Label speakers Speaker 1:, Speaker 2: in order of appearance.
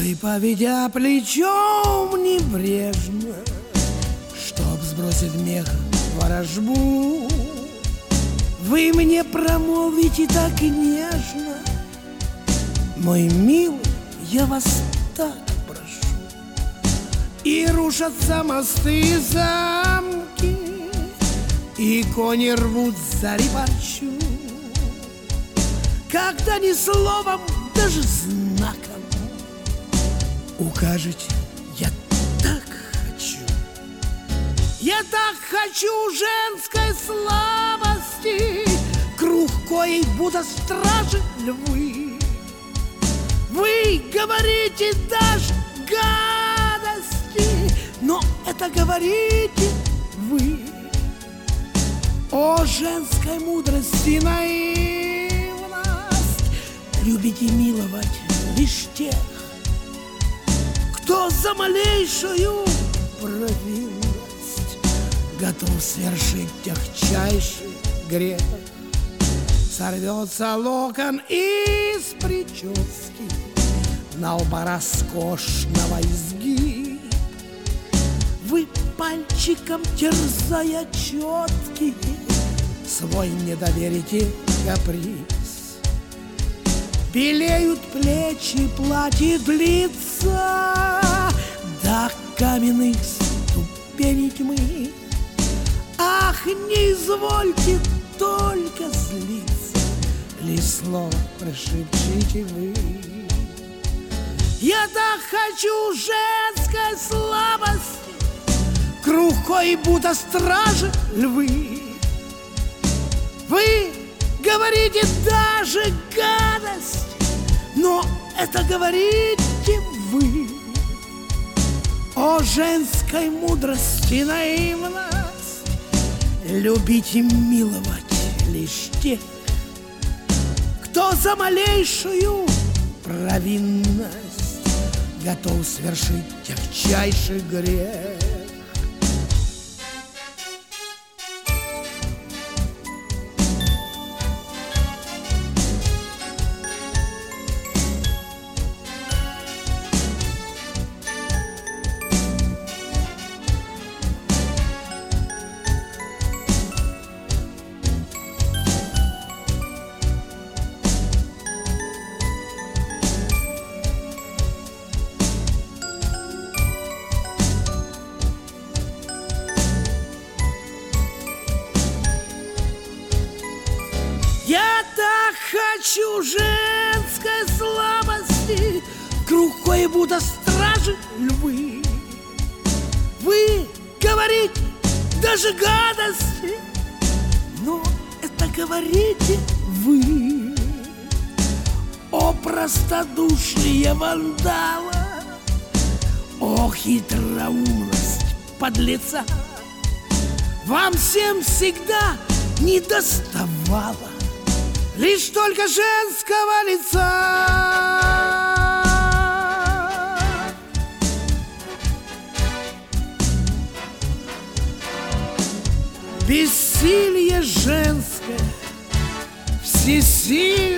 Speaker 1: Вы, поведя плечом небрежно, чтоб сбросить мех ворожбу, вы мне промолвите так нежно: мой милый, я вас так прошу. И рушатся мосты и замки, и кони рвут зари парчу, когда ни словом, даже знаком укажете: я так хочу. Я так хочу женской слабости, круг коей будто стражи львы. Вы говорите даже гадости, но это говорите вы. О, женской мудрости наивность, любите миловать лишь тех, кто за малейшую провинность готов свершить тягчайший грех. Сорвется локон из прически, на лба роскошного изгиб. Вы пальчиком, терзая четки, свой не доверите каприз. Белеют плечи, платье длится до каменных ступеней тьмы. Ах, не извольте только злиться, лишь слово прошепчите вы. Я так хочу женской слабости, круг коей будто стражи львы. Вы говорите даже гадость, но это говорите вы. О, женской мудрости наивность, любите миловать лишь тех, кто за малейшую провинность готов свершить тягчайший грех. Я так хочу женской слабости, круг коей будто стражи львы. Вы говорите даже гадости, но это говорите вы. О, простодушие вандала, о, хитроумность подлеца, вам всем всегда не доставало лишь только женского лица. Бессилие женское, всесилие